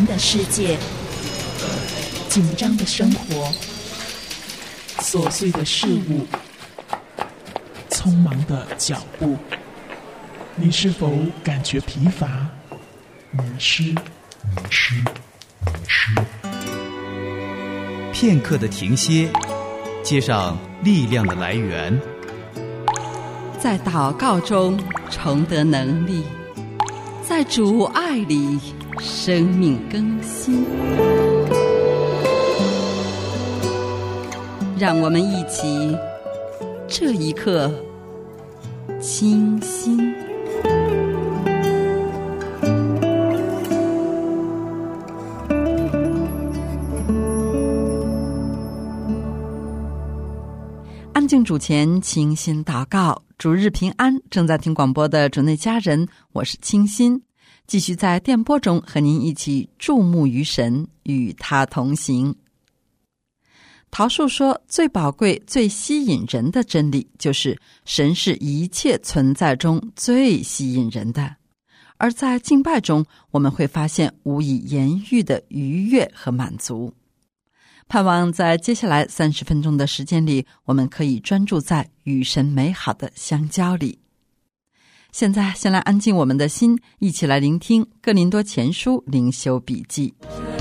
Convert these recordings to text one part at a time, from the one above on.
的世界，紧张的生活，琐碎的事物，匆忙的脚步，你是否感觉疲乏、迷失？ 片刻的停歇，接上力量的来源， 在祷告中重得能力，在主爱里生命更新。让我们一起这一刻清心。安静主前，清心祷告，主日平安。正在听广播的主内家人，我是清心，继续在电波中和您一起注目于神，与他同行。陶树说，最宝贵、最吸引人的真理，就是神是一切存在中最吸引人的。而在敬拜中，我们会发现无以言喻的愉悦和满足。盼望在接下来30分钟的时间里，我们可以专注在与神美好的相交里。现在先来安静我们的心，一起来聆听哥林多前书灵修笔记。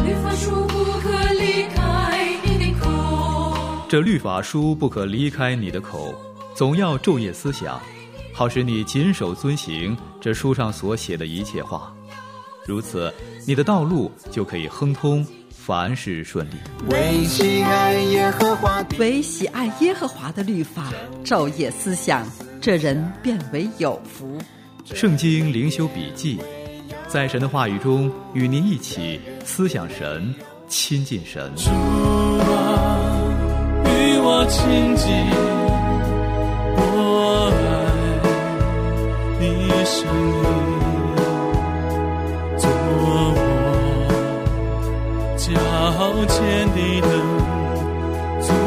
这律法书不可离开你的口，总要昼夜思想，好使你谨守遵行这书上所写的一切话。如此，你的道路就可以亨通，凡事顺利。 为喜爱耶和华的律法，昼夜思想，这人便为有福。 圣经灵修笔记，在神的话语中与您一起思想神，亲近神。 主啊，与我亲近，我爱你生命，做我脚前的灯，做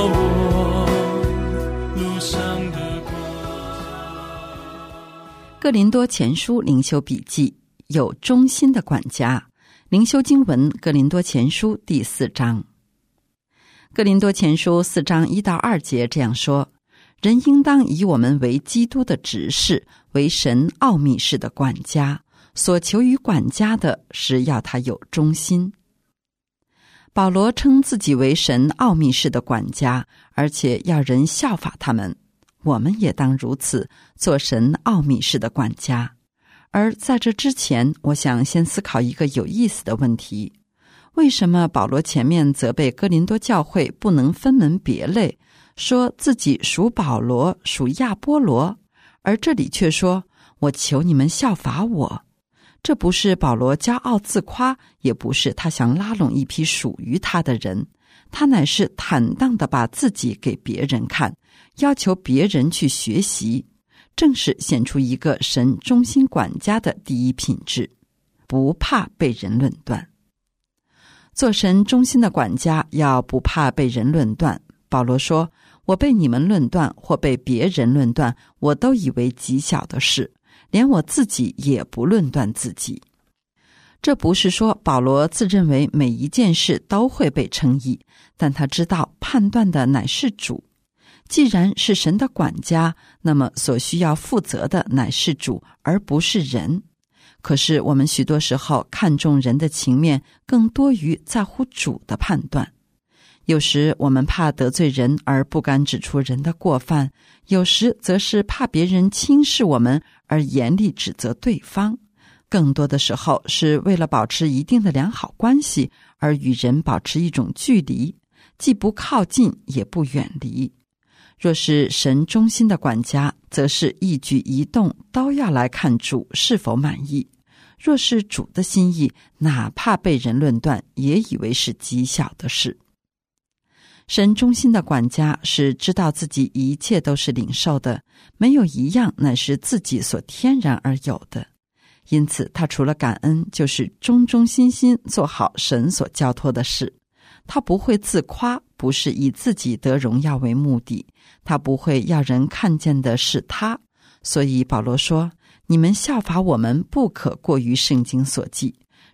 我路上的光。 哥林多前书灵修笔记，有忠心的管家。灵修经文，哥林多前书第4章。哥林多前书4章1到2节这样说：人应当以我们为基督的执事，为神奥秘事的管家，所求于管家的是要他有忠心。保罗称自己为神奥秘事的管家，而且要人效法他们。我们也当如此，做神奥秘事的管家。而在这之前，我想先思考一个有意思的问题：为什么保罗前面责备哥林多教会不能分门别类，说自己属保罗，属亚波罗，而这里却说我求你们效法我？这不是保罗骄傲自夸，也不是他想拉拢一批属于他的人，他乃是坦荡地把自己给别人看，要求别人去学习，正是显出一个神忠心管家的第一品质，不怕被人论断。做神忠心的管家要不怕被人论断。保罗说，我被你们论断或被别人论断，我都以为极小的事，连我自己也不论断自己。这不是说保罗自认为每一件事都会被称义，但他知道判断的乃是主。既然是神的管家，那么所需要负责的乃是主，而不是人。可是我们许多时候看重人的情面，更多于在乎主的判断。有时我们怕得罪人而不敢指出人的过犯，有时则是怕别人轻视我们而严厉指责对方。更多的时候是为了保持一定的良好关系而与人保持一种距离，既不靠近也不远离。若是神忠心的管家，则是一举一动都要来看主是否满意。若是主的心意，哪怕被人论断，也以为是极小的事。神忠心的管家是知道自己一切都是领受的，没有一样乃是自己所天然而有的。因此他除了感恩，就是忠忠心心做好神所交托的事。他不会自夸，不是以自己得荣耀为目的，他不会要人看见的是他。所以保罗说，你们效法我们，不可过于圣经所记。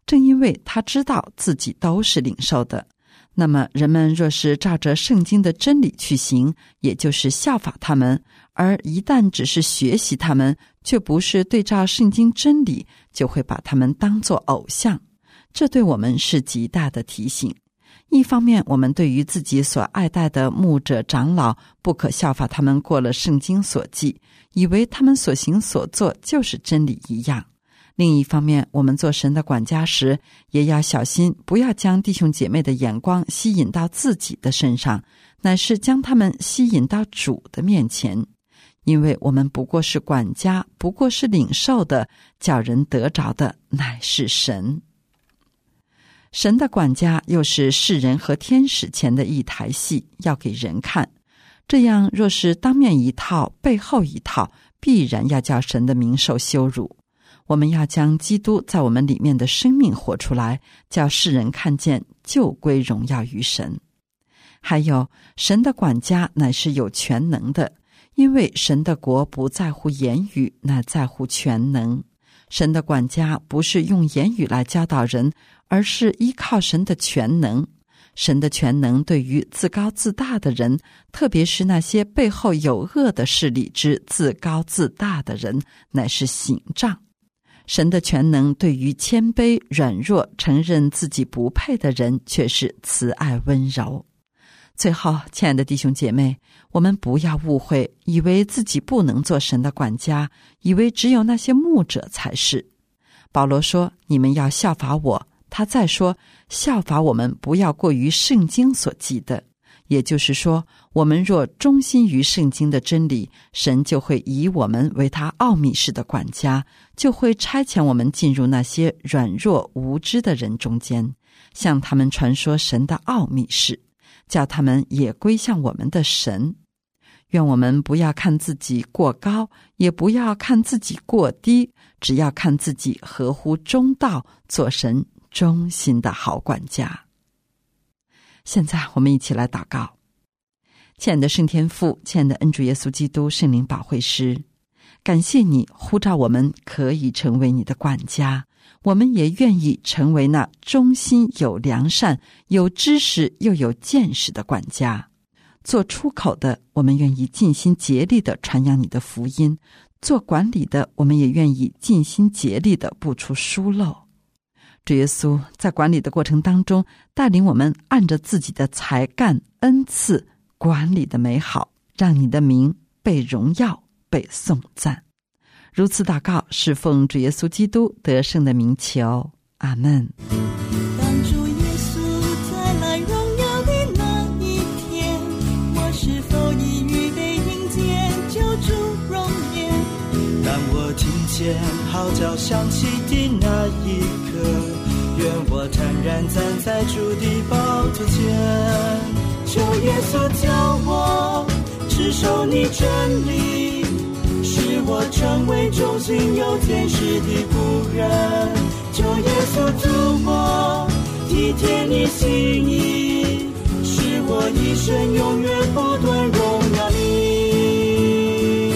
正因为他知道自己都是领受的。那么人们若是照着圣经的真理去行，也就是效法他们，而一旦只是学习他们，却不是对照圣经真理，就会把他们当作偶像。这对我们是极大的提醒。一方面，我们对于自己所爱戴的牧者长老，不可效法他们过了圣经所记，以为他们所行所做就是真理一样。另一方面，我们做神的管家时，也要小心，不要将弟兄姐妹的眼光吸引到自己的身上，乃是将他们吸引到主的面前。因为我们不过是管家，不过是领受的，叫人得着的乃是神。神的管家又是世人和天使前的一台戏，要给人看。这样若是当面一套，背后一套，必然要叫神的名受羞辱。我们要将基督在我们里面的生命活出来，叫世人看见，就归荣耀于神。还有，神的管家乃是有全能的，因为神的国不在乎言语，乃在乎全能。神的管家不是用言语来教导人，而是依靠神的全能。神的全能对于自高自大的人，特别是那些背后有恶的势力之自高自大的人，乃是刑杖。神的全能对于谦卑、软弱、承认自己不配的人，却是慈爱温柔。最后，亲爱的弟兄姐妹，我们不要误会，以为自己不能做神的管家，以为只有那些牧者才是。保罗说，你们要效法我。他再说，效法我们不要过于圣经所记的。也就是说，我们若忠心于圣经的真理，神就会以我们为他奥秘式的管家，就会差遣我们进入那些软弱无知的人中间，向他们传说神的奥秘事，叫他们也归向我们的神。愿我们不要看自己过高，也不要看自己过低，只要看自己合乎中道，做神忠心的好管家。现在我们一起来祷告。亲爱的圣天父，亲爱的恩主耶稣基督圣灵保惠师，感谢你呼召我们可以成为你的管家，我们也愿意成为那忠心有良善有知识又有见识的管家。做出口的，我们愿意尽心竭力地传扬你的福音；做管理的，我们也愿意尽心竭力地不出疏漏。主耶稣，在管理的过程当中，带领我们按着自己的才干恩赐管理的美好，让你的名被荣耀被颂赞。如此祷告，是奉主耶稣基督得胜的名求，阿们。 当主耶稣再来荣耀的那一天，我是否已预备迎接救主容颜？当我听见号角响起的那一刻，愿我坦然站在主的宝座前，求耶稣教我持守你真理，使我成为忠心有见识的仆人。求耶稣助我体贴你心意，使我一生永远不断荣耀你。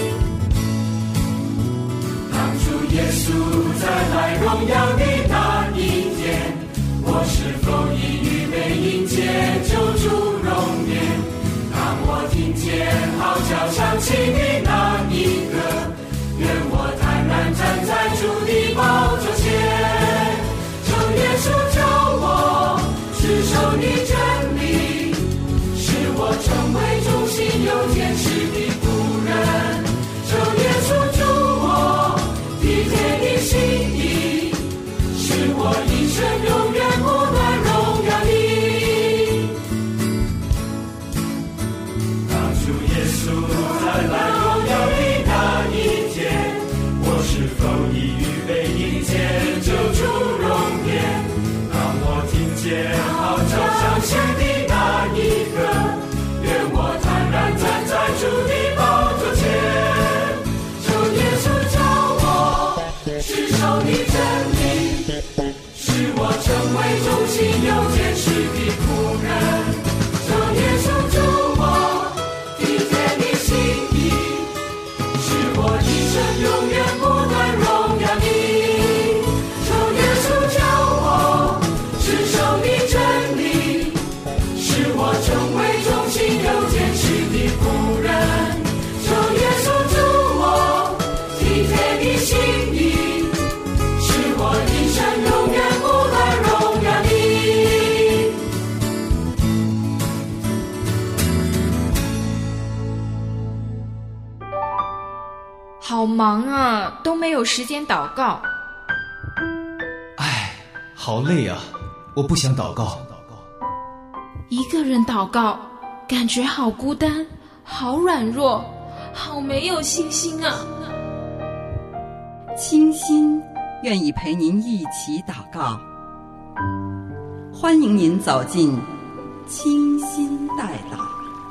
当主耶稣再来荣耀的那一天，我是否已预备迎接救主容颜？当我听见号角响起的那一刻，愿我坦然站在主的宝座前，求耶稣教我持守你真理，使我成为忠心有见识的仆人。求耶稣助我体贴你心意，使我一生永远不断荣耀你。当主耶稣再来荣耀的那一天，我是否已预备迎接救主容颜？当我听见号角响起的那一刻，愿我坦然站在主忙啊，都没有时间祷告。 唉，好累啊，我不想祷告。 一个人祷告，感觉好孤单，好软弱，好没有信心啊。 清心愿意陪您一起祷告，欢迎您走进清心代祷。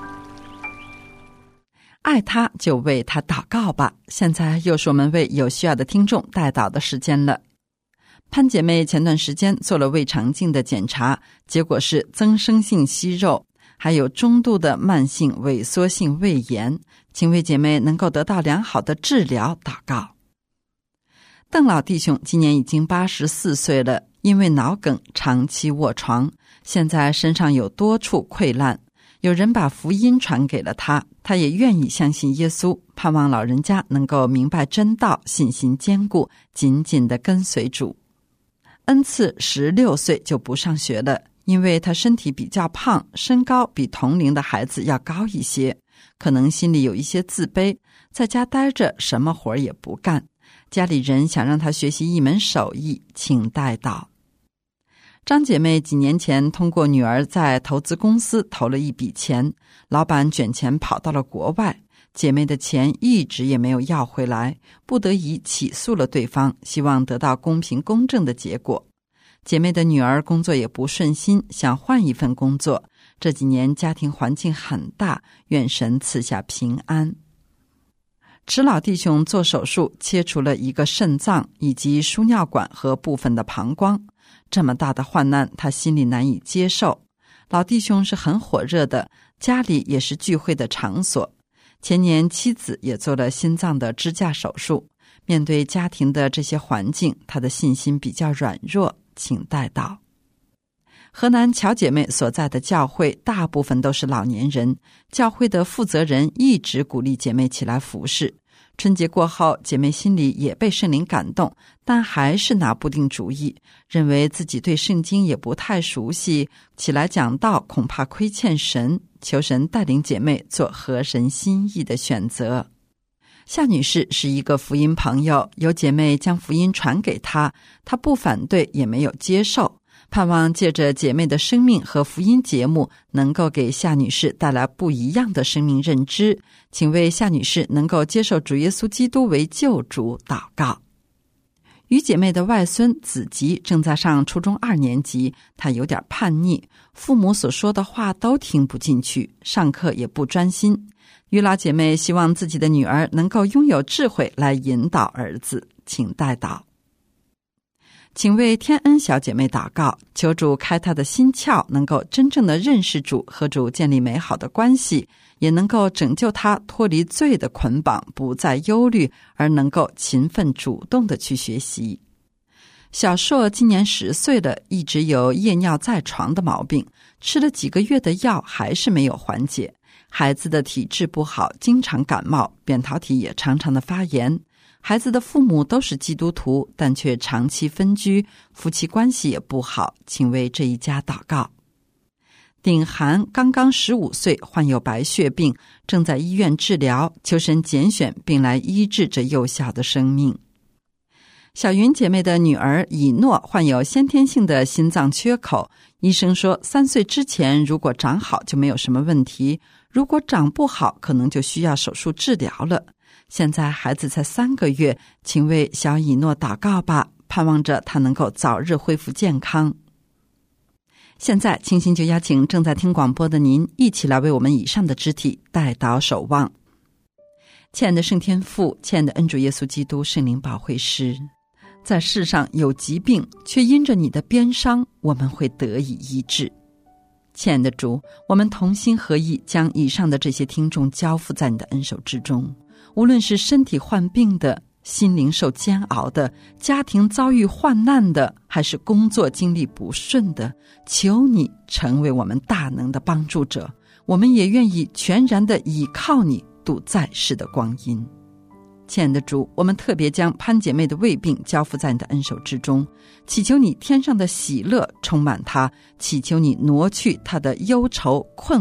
爱他就为他祷告吧。现在又是我们为有需要的听众代祷的时间了。潘姐妹前段时间做了胃肠镜的检查，结果是增生性息肉，还有中度的慢性萎缩性胃炎，请为姐妹能够得到良好的治疗祷告。邓老弟兄今年已经84岁了，因为脑梗长期卧床，现在身上有多处溃烂，有人把福音传给了他，他也愿意相信耶稣，盼望老人家能够明白真道，信心坚固，紧紧地跟随主。恩赐16岁就不上学了，因为他身体比较胖，身高比同龄的孩子要高一些，可能心里有一些自卑，在家待着什么活也不干，家里人想让他学习一门手艺，请代祷。张姐妹几年前通过女儿在投资公司投了一笔钱，老板卷钱跑到了国外，姐妹的钱一直也没有要回来，不得已起诉了对方，希望得到公平公正的结果。姐妹的女儿工作也不顺心，想换一份工作，这几年家庭环境很大，愿神赐下平安。池老弟兄做手术切除了一个肾脏以及输尿管和部分的膀胱，这么大的患难他心里难以接受。老弟兄是很火热的，家里也是聚会的场所，前年妻子也做了心脏的支架手术，面对家庭的这些环境，他的信心比较软弱，请代祷。河南乔姐妹所在的教会大部分都是老年人，教会的负责人一直鼓励姐妹起来服侍。春节过后，姐妹心里也被圣灵感动，但还是拿不定主意，认为自己对圣经也不太熟悉，起来讲道恐怕亏欠神，求神带领姐妹做合神心意的选择。夏女士是一个福音朋友，有姐妹将福音传给她，她不反对也没有接受，盼望借着姐妹的生命和福音节目能够给夏女士带来不一样的生命认知，请为夏女士能够接受主耶稣基督为救主祷告。于姐妹的外孙子吉正在上初中2年级，他有点叛逆，父母所说的话都听不进去，上课也不专心。于老姐妹希望自己的女儿能够拥有智慧来引导儿子，请代祷。请为天恩小姐妹祷告，求主开她的心窍，能够真正的认识主，和主建立美好的关系，也能够拯救她脱离罪的捆绑，不再忧虑，而能够勤奋主动的去学习。小硕今年10岁了，一直有夜尿在床的毛病，吃了几个月的药还是没有缓解。孩子的体质不好，经常感冒，扁桃体也常常的发炎。孩子的父母都是基督徒，但却长期分居，夫妻关系也不好，请为这一家祷告。鼎涵刚刚15岁，患有白血病，正在医院治疗，求神拣选并来医治这幼小的生命。小云姐妹的女儿以诺患有先天性的心脏缺口，医生说3岁之前如果长好就没有什么问题，如果长不好可能就需要手术治疗了。现在孩子才3个月，请为小以诺祷告吧，盼望着他能够早日恢复健康。现在清心就邀请正在听广播的您一起来为我们以上的肢体代祷守望。亲爱的圣天父，亲爱的恩主耶稣基督圣灵保惠师，在世上有疾病，却因着你的鞭伤，我们会得以医治。亲爱的主，我们同心合意将以上的这些听众交付在你的恩手之中，无论是身体患病的，心灵受煎熬的，家庭遭遇患难的，还是工作经历不顺的，求你成为我们大能的帮助者，我们也愿意全然的倚靠你度在世的光阴。亲爱的主，我们特别将潘姐妹的胃病交付在你的恩手之中，祈求你天上的喜乐充满她，祈求你挪去她的忧愁困苦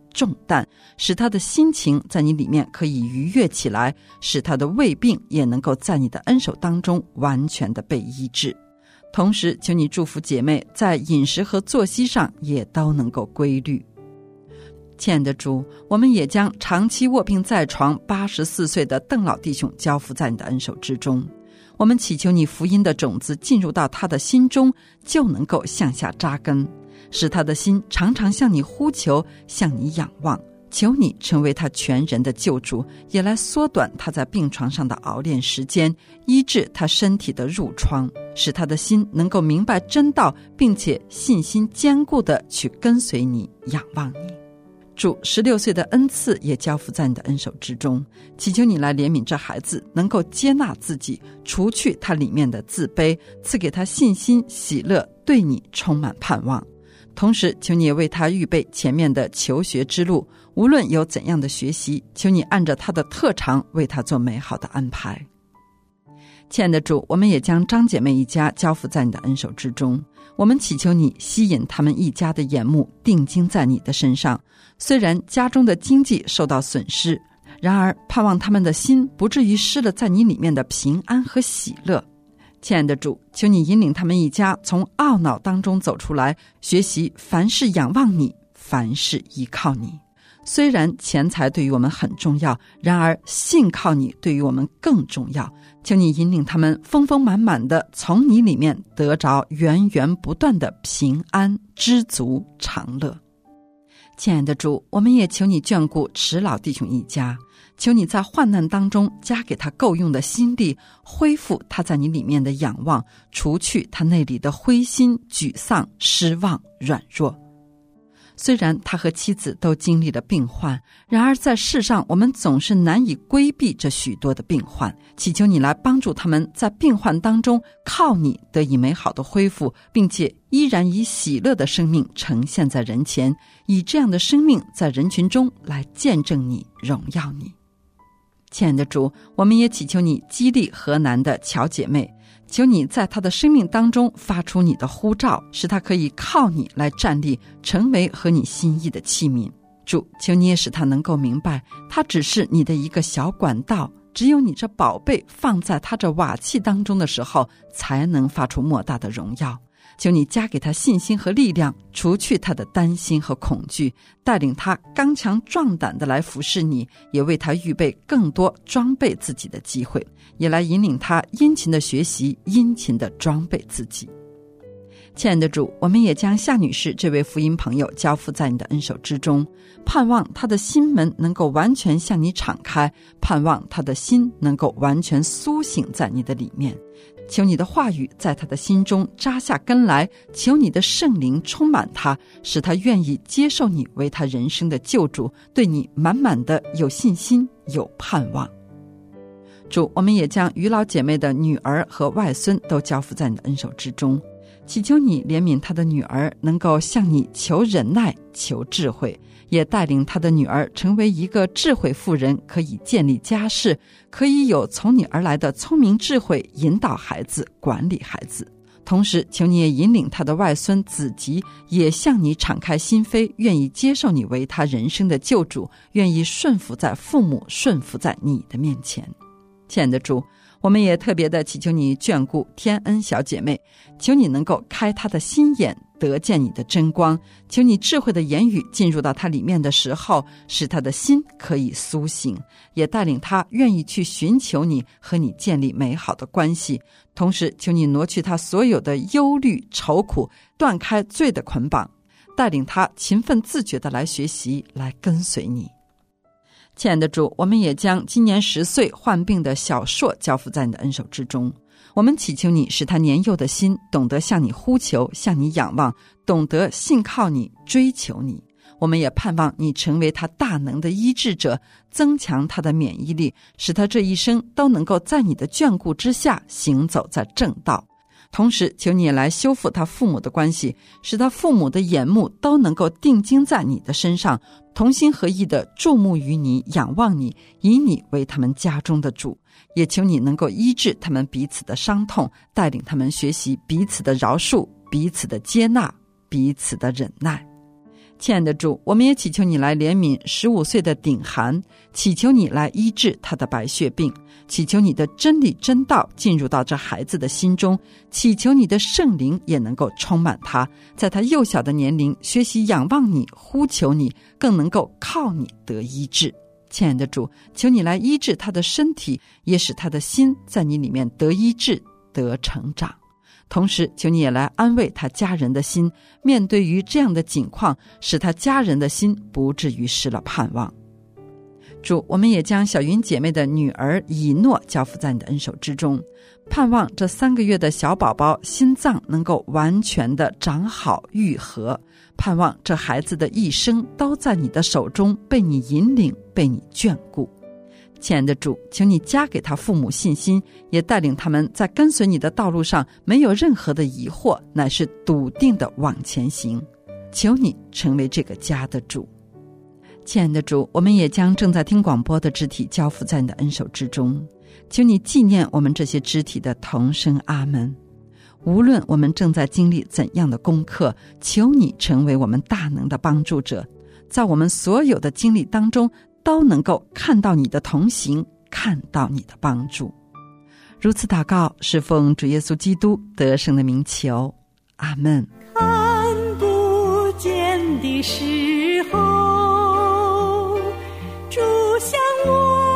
重担，使他的心情在你里面可以愉悦起来，使他的胃病也能够在你的恩手当中完全的被医治。同时求你祝福姐妹在饮食和作息上也都能够规律。亲爱的主，我们也将长期卧病在床84岁的邓老弟兄交付在你的恩手之中。我们祈求你福音的种子进入到他的心中，就能够向下扎根，使他的心常常向你呼求，向你仰望。求你成为他全人的救主，也来缩短他在病床上的熬炼时间，医治他身体的褥疮，使他的心能够明白真道，并且信心坚固地去跟随你，仰望你。主16岁的恩赐也交付在你的恩手之中，祈求你来怜悯这孩子，能够接纳自己，除去他里面的自卑，赐给他信心喜乐，对你充满盼望。同时求你也为他预备前面的求学之路，无论有怎样的学习，求你按着他的特长为他做美好的安排。亲爱的主，我们也将张姐妹一家交付在你的恩手之中，我们祈求你吸引他们一家的眼目定睛在你的身上，虽然家中的经济受到损失，然而盼望他们的心不至于失了在你里面的平安和喜乐。亲爱的主，求你引领他们一家从懊恼当中走出来，学习凡事仰望你，凡事依靠你。虽然钱财对于我们很重要，然而信靠你对于我们更重要。求你引领他们丰丰满满的从你里面得着源源不断的平安、知足、长乐。亲爱的主，我们也求你眷顾迟老弟兄一家，求你在患难当中加给他够用的心力，恢复他在你里面的仰望，除去他内里的灰心、沮丧、失望、软弱。虽然他和妻子都经历了病患，然而在世上我们总是难以规避这许多的病患，祈求你来帮助他们在病患当中靠你得以美好的恢复，并且依然以喜乐的生命呈现在人前，以这样的生命在人群中来见证你，荣耀你。亲爱的主，我们也祈求你激励河南的乔姐妹，求你在她的生命当中发出你的呼召，使她可以靠你来站立，成为合你心意的器皿。主，求你也使她能够明白，她只是你的一个小管道，只有你这宝贝放在她这瓦器当中的时候，才能发出莫大的荣耀。求你加给他信心和力量，除去他的担心和恐惧，带领他刚强壮胆的来服侍你，也为他预备更多装备自己的机会，也来引领他殷勤的学习，殷勤的装备自己。亲爱的主，我们也将夏女士这位福音朋友交付在你的恩手之中，盼望她的心门能够完全向你敞开，盼望她的心能够完全苏醒在你的里面。求你的话语在他的心中扎下根来，求你的圣灵充满他，使他愿意接受你为他人生的救主，对你满满的有信心，有盼望。主，我们也将于老姐妹的女儿和外孙都交付在你的恩手之中，祈求你怜悯她的女儿能够向你求忍耐，求智慧，也带领她的女儿成为一个智慧妇人，可以建立家室，可以有从你而来的聪明智慧引导孩子，管理孩子。同时求你也引领她的外孙子吉也向你敞开心扉，愿意接受你为他人生的救主，愿意顺服在父母，顺服在你的面前。亲爱的主，我们也特别的祈求你眷顾天恩小姐妹，求你能够开她的心眼，得见你的真光，求你智慧的言语进入到她里面的时候，使她的心可以苏醒，也带领她愿意去寻求你，和你建立美好的关系。同时求你挪去她所有的忧虑愁苦，断开罪的捆绑，带领她勤奋自觉的来学习，来跟随你。亲爱的主，我们也将今年10岁患病的小硕交付在你的恩手之中，我们祈求你使他年幼的心懂得向你呼求，向你仰望，懂得信靠你，追求你。我们也盼望你成为他大能的医治者，增强他的免疫力，使他这一生都能够在你的眷顾之下行走在正道。同时求你也来修复他父母的关系，使他父母的眼目都能够定睛在你的身上，同心合意的注目于你，仰望你，以你为他们家中的主。也求你能够医治他们彼此的伤痛，带领他们学习彼此的饶恕，彼此的接纳，彼此的忍耐。 亲爱的主，我们也祈求你来怜悯15岁的顶寒，祈求你来医治他的白血病，祈求你的真理真道进入到这孩子的心中，祈求你的圣灵也能够充满他，在他幼小的年龄学习仰望你，呼求你，更能够靠你得医治。亲爱的主，求你来医治他的身体，也使他的心在你里面得医治，得成长。同时求你也来安慰他家人的心，面对于这样的境况，使他家人的心不至于失了盼望。主，我们也将小云姐妹的女儿以诺交付在你的恩手之中，盼望这3个月的小宝宝心脏能够完全的长好愈合，盼望这孩子的一生都在你的手中，被你引领，被你眷顾。亲爱的主，请你加给他父母信心，也带领他们在跟随你的道路上没有任何的疑惑，乃是笃定的往前行。求你成为这个家的主。亲爱的主，我们也将正在听广播的肢体交付在你的恩手之中，求你纪念我们这些肢体的同声阿们。无论我们正在经历怎样的功课，求你成为我们大能的帮助者，在我们所有的经历当中都能够看到你的同行，看到你的帮助。如此祷告，是奉主耶稣基督得胜的名求，阿们。 看不见的时候，主向我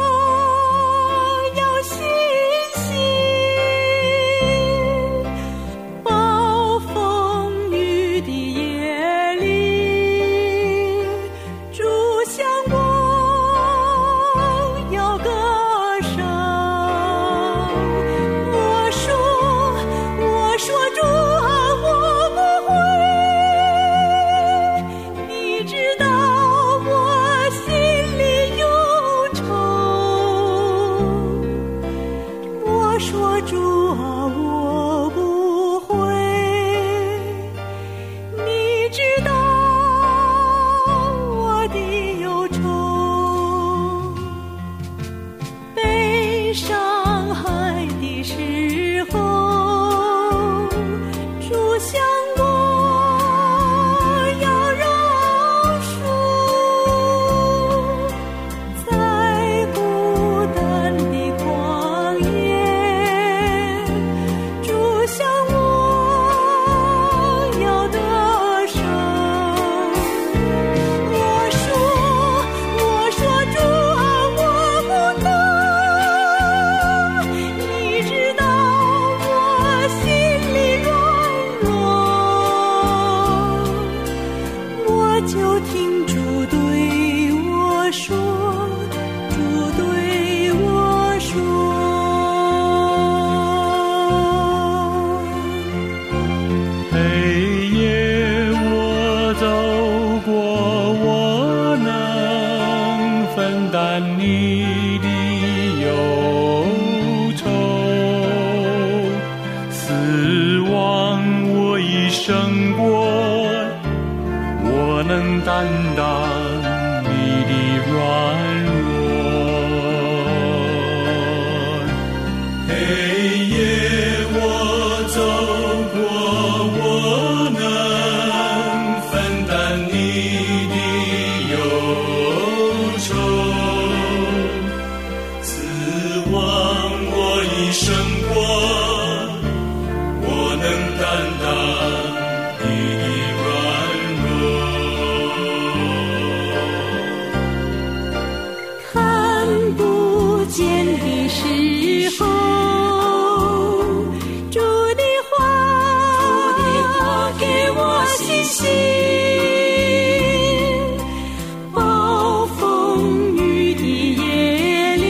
要信心，暴风雨的夜里，主向我要歌声。我说主啊，我不会，你知道我心里忧愁。我说主啊，我不会，你知道我的忧愁。悲伤害的时候，主向我要饶恕，在孤单的旷野，主向我要得胜。我说主啊，我不能，你知道我心里软弱，我就听主对我说，主对我说。 黑夜我走过，我能分担你的忧愁，死亡我已胜过，我能担当你的软弱。黑夜我走过，我能分担你的忧愁，死亡我已胜过，我能担当你的软弱。 看不见的时候，主的话给我信心。暴风雨的夜里，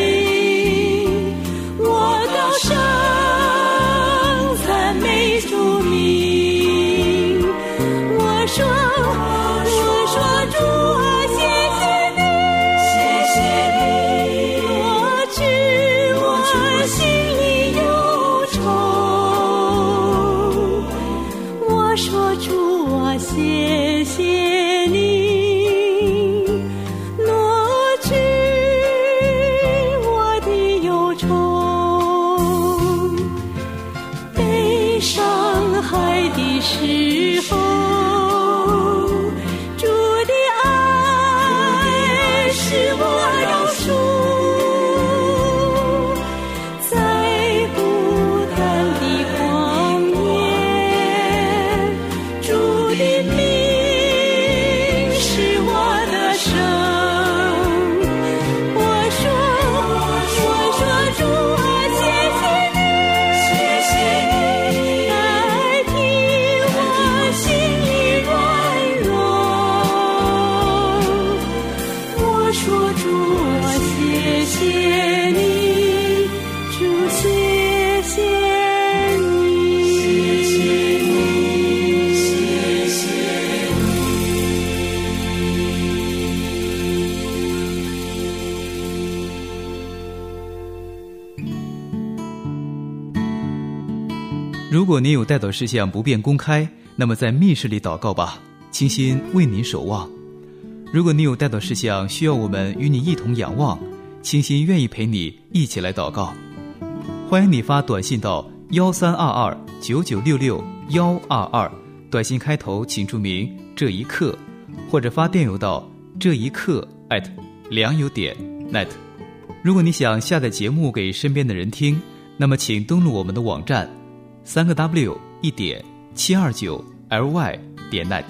我高声赞美主名。我说主啊，谢谢你，抹去我心里忧愁。我说主啊，谢谢你，挪去我的忧愁。悲伤害的时候，主如果您有代祷事项不便公开，那么在密室里祷告吧，倾心为您守望。如果你有代祷事项需要我们与你一同仰望，倾心愿意陪你一起来祷告。欢迎你发短信到132299662122，短信开头请注明这一刻，或者发电邮到这一刻@良友.net。如果你想下载节目给身边的人听，那么请登录我们的网站3w1.729ly.net。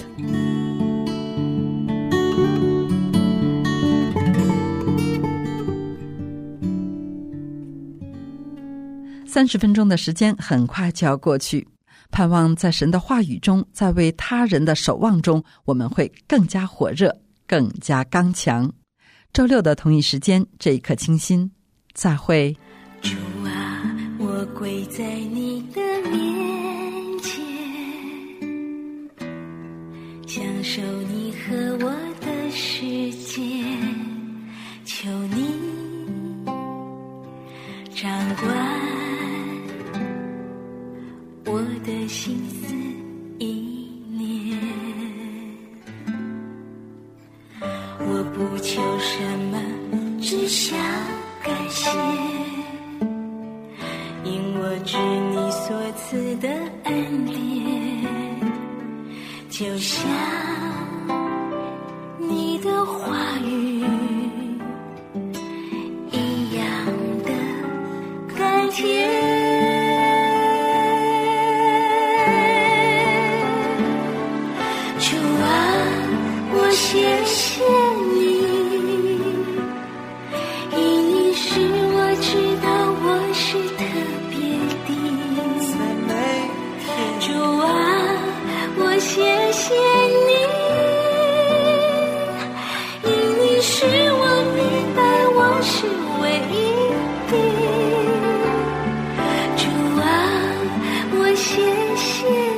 30分钟的时间很快就要过去，盼望在神的话语中，在为他人的守望中，我们会更加火热，更加刚强。周六的同一时间，这一刻清心，再会。 主啊，我跪在你的面前，享受你和我的世界，求你掌管我的心思意念，我不求什么，只想感谢，因我知你所赐的恩典，就像你的话语一样的甘甜。谢谢你，因你使我知道我是特别的。主啊，我谢谢你，因你使我明白我是唯一的。主啊，我谢谢你。